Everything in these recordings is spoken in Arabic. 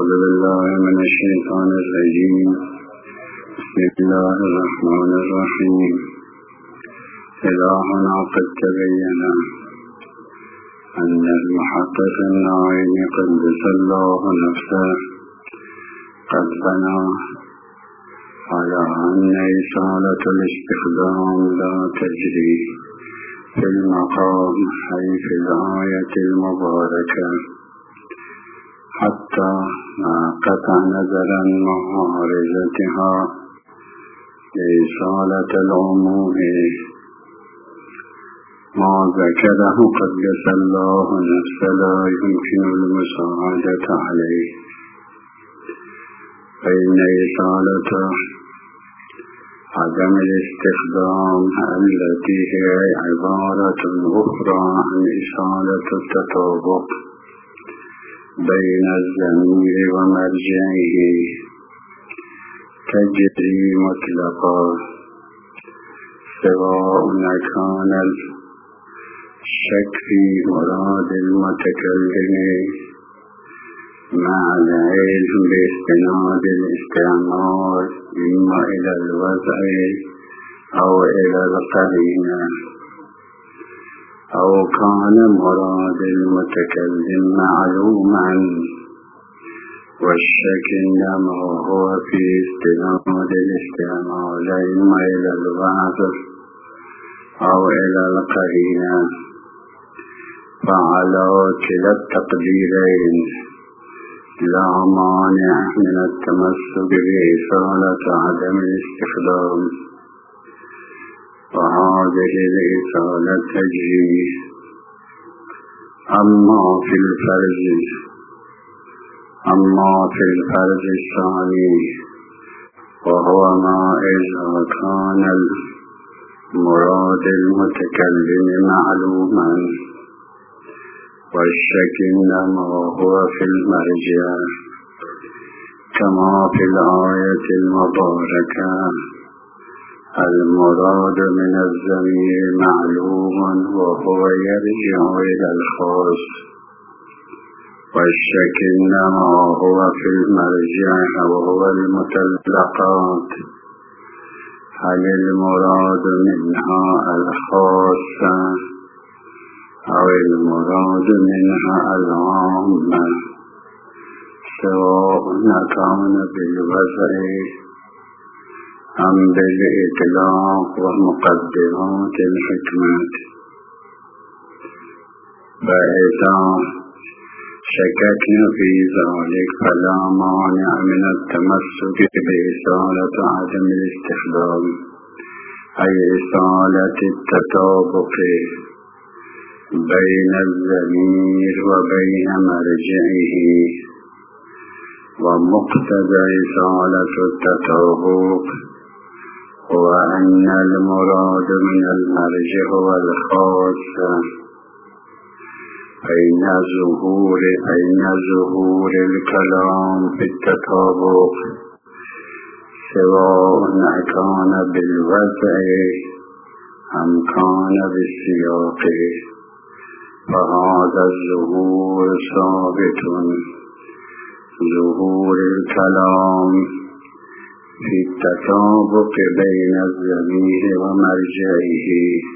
أعوذ بالله من الشيطان الرجيم. بسم الله الرحمن الرحيم. إلهنا قد تبين أن المحقق النعيم قدس الله نفسه قد بنى على أن إصالة الاستخدام لا تجري في المقام أي في الآية المباركة حتى ما قطع نظرا معارضتها لإصالة العموم ما ذكره قدس الله نفس لا يمكن المساعدة عليه، فإن إصالة عدم الاستخدام التي هي عبارة أخرى عن إصالة التطابق بين الضمير ومرجعه تجري مطلقا، سواء كان الشك في مراد المتكلم مع العلم باستناد الاستعمال إما إلى الوضع أو إلى القرينة، أو كان مراد المتكلم معلوما والشك إنما هو في استناد الاستعمال إما إلى الوضع أو إلى القرينة، فعلى كلا التقديرين لا مانع من التمسك بإصالة عدم الاستخدام، وهذه الإصالة تجري. أما في الفرض الثاني وهو ما إذا كان المراد المتكلم معلوما والشك إنما هو في المرجع كما في الآية المباركة المراد من الضمير معلوم وهو يرجع إلى الخاص، والشك إنما هو في المرجع وهو المطلقات، هل المراد منها الخاصة أو المراد منها العامة، سواء كان بالوضع أم بالإطلاق ومقدمات الحكمة. فإذا شككنا في ذلك فلا مانع من التمسك بإصالة عدم الاستخدام أي إصالة التطابق بين الضمير وبين مرجعه، ومقتضى إصالة التطابق هو أن المراد من المرجع هو الخاص، أين ظهور الكلام في التطابق سواء كان بالوضع أم كان بالسياق، فهذا الظهور ثابت. ظهور الكلام في التطابق بين الضمير ومرجعه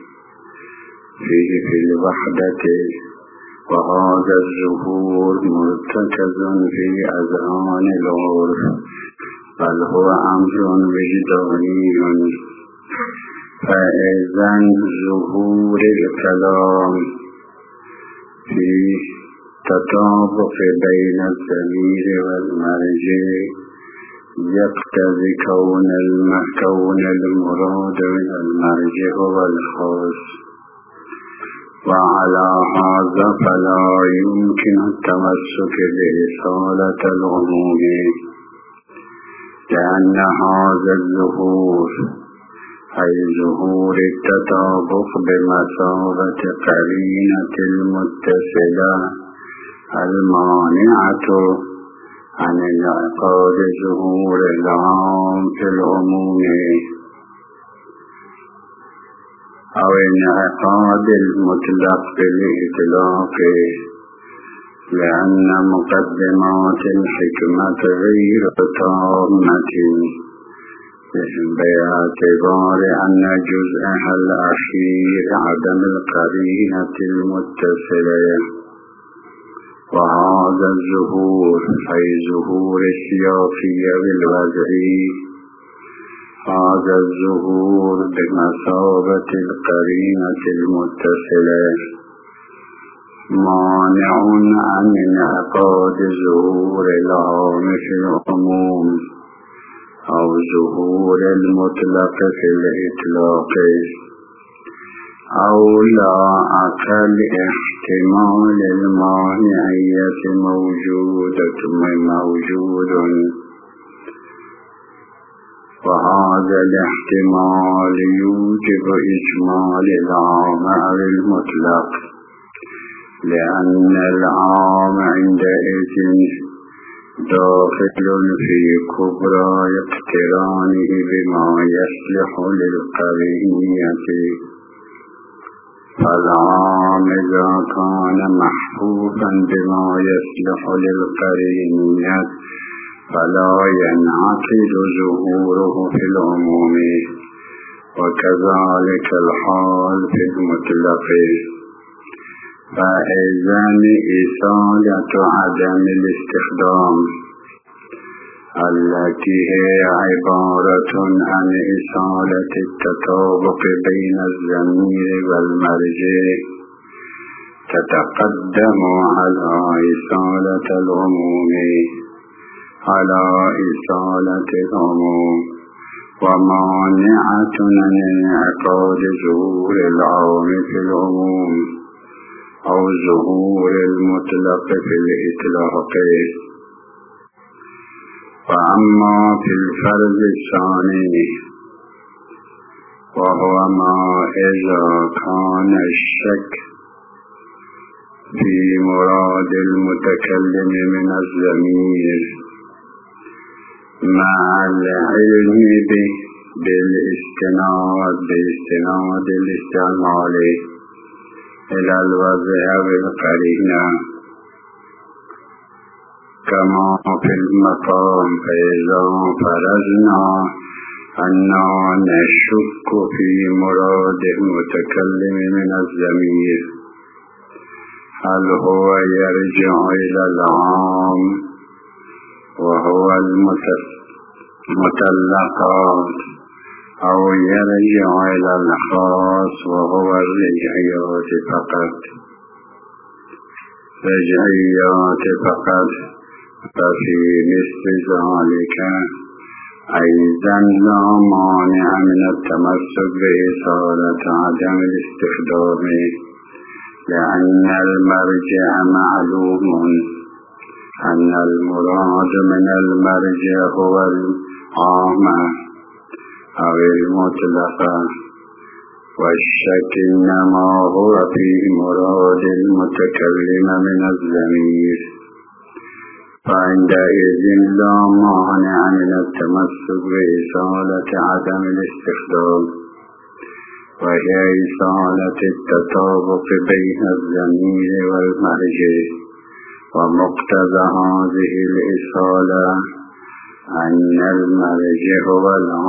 في الوحدة، وهذا الظهور مرتكز في أذهان العرف بل هو أمر وجداني. فإذن ظهور الكلام في تطابق بين الضمير والمرجع يقتضي كون المراد من المرجع هو الخاص، وعلى هذا فلا يمكن التمسك بإصالة العموم، لأن هذا الظهور أي ظهور التطابق بمثابة قرينة المتصلة المانعة عن انعقاد ظهور العام في العموم أو انعقاد المطلق بالإطلاق، لأن مقدمات الحكمة غير تامة باعتبار أن جزءها الأخير عدم القرينة المتصلة، وهذا الظهور أي ظهور السياقي بالوضعي، هذا الظهور بمثابة القرينة المتصلة مانع عن انعقاد ظهور العام في العموم أو ظهور المطلق في الإطلاق، أو لا أقل احتمال المانعية موجود، وهذا الاحتمال يوجب إجمال العام أو المطلق، لأن العام عندئذ داخل في كبرى اقترانه بما يصلح للقرينة، فالعام إذا كان محفوفا بما يصلح للقرينة فلا ينعقد ظهوره في العموم، وكذلك الحال في المطلق. فإذن إصالة عدم الاستخدام التي هي عبارة عن إصالة التطابق بين الضمير والمرجع تتقدم على إصالة العموم، على إصالة العموم، ومانعة عن انعقاد ظهور العام في العموم أو ظهور المطلق في الإطلاق. وأما في الفرض الثاني وهو ما إذا كان الشك في مراد المتكلم من الضمير مع العلم باستناد الاستعمال إلى الوضع بالقرينة كما في المقام. فإذا فرضنا أننا نشك في مراد المتكلم من الضمير هل هو يرجع إلى العام وهو المطلقات أو يرجع إلى الخاص وهو الرجعيات فقط، ففي مثل ذلك أيضا لا مانع من التمسك بإصالة عدم الاستخدام، لأن المرجع معلوم أن المراد من المرجع هو العام أو المطلق، والشك إنما هو في مراد المتكلم من الضمير، فعندئذ لا مانع من التمسك بإصالة عدم الاستخدام، وهي إصالة التطابق بين الضمير والمرجع. ومقتضى هذه الإصالة أن المرجع هو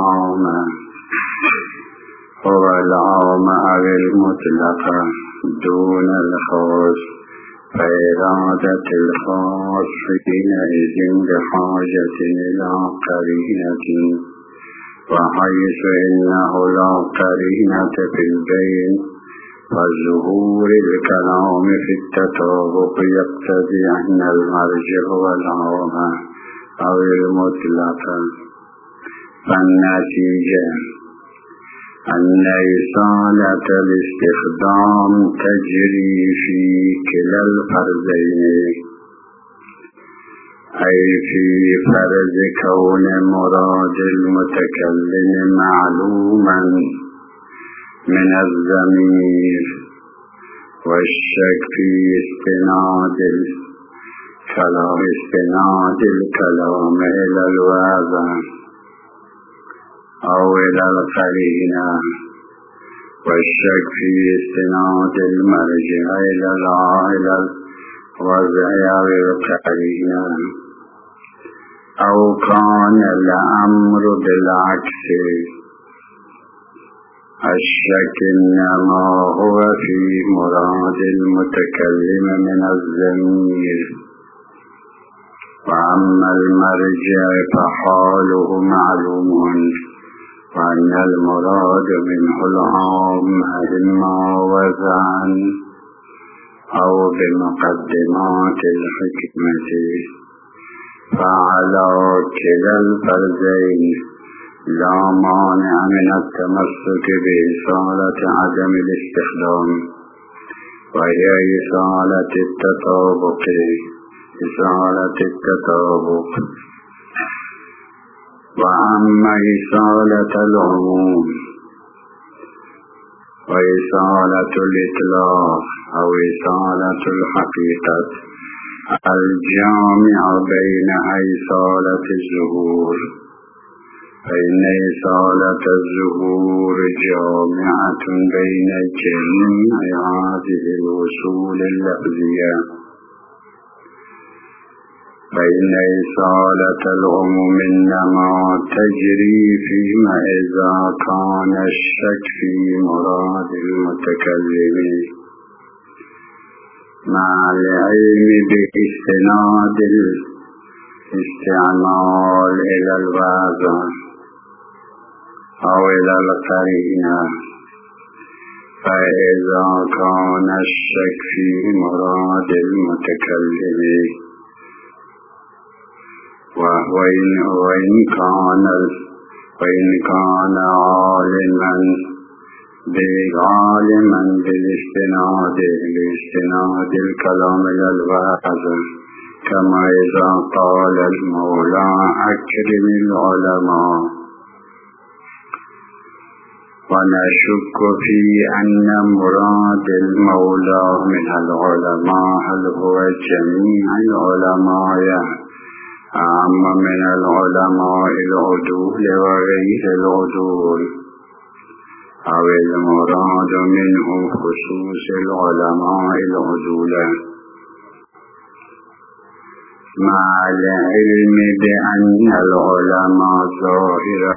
العام أو المطلق دون الخاص، فإرادة الخاص حينئذ بحاجة إلى قرينة، وحيث إنه لا قرينة في البين فظهور الكلام في التطابق يقتضي أن المرجع هو العام أو المطلق. فالنتيجة أن إصالة الاستخدام تجري في كلا الفرضين، أي في فرض كون مراد المتكلم معلوما من الضمير، والشك في استناد الكلام إلى الوضع أو إلى القرينة، والشك في استناد المرجع إلى العائلة، وغير القرينة أو كان الأمر بالعكس. الشك إنما هو في مراد المتكلم من الضمير، وأما المرجع فحاله معلوم، وأن المراد منه العام إما وضعا أو بمقدمات الحكمة، فعلى كلا الفرزين لا مانع من التمسك بإصالة عدم الاستخدام، وهي إصالة التطابق. وأما إصالة العموم وإصالة الإطلاق أو إصالة الحقيقة الجامع بين إصالة الظهور، فإن إصالة الظهور جامعة بين جميع هذه الوصول اللفظية، فإن إصالة العموم إنما تجري فيما إذا كان الشك في مراد المتكلم مع العلم باستناد الاستعمال إلى الوضع أو إلى القرينة. فإذا كان الشك في مراد المتكلم وإن كان عالما بالاستناد الكلام إلى الوضع، كما إذا قال المولى أكرم العلماء، ونشك في أن مراد المولى من العلماء هل هو جميع العلماء أعم من العلماء العدول وغير العدول، أو المراد منه خصوص العلماء العدول، مع العلم بأن العلماء ظاهرة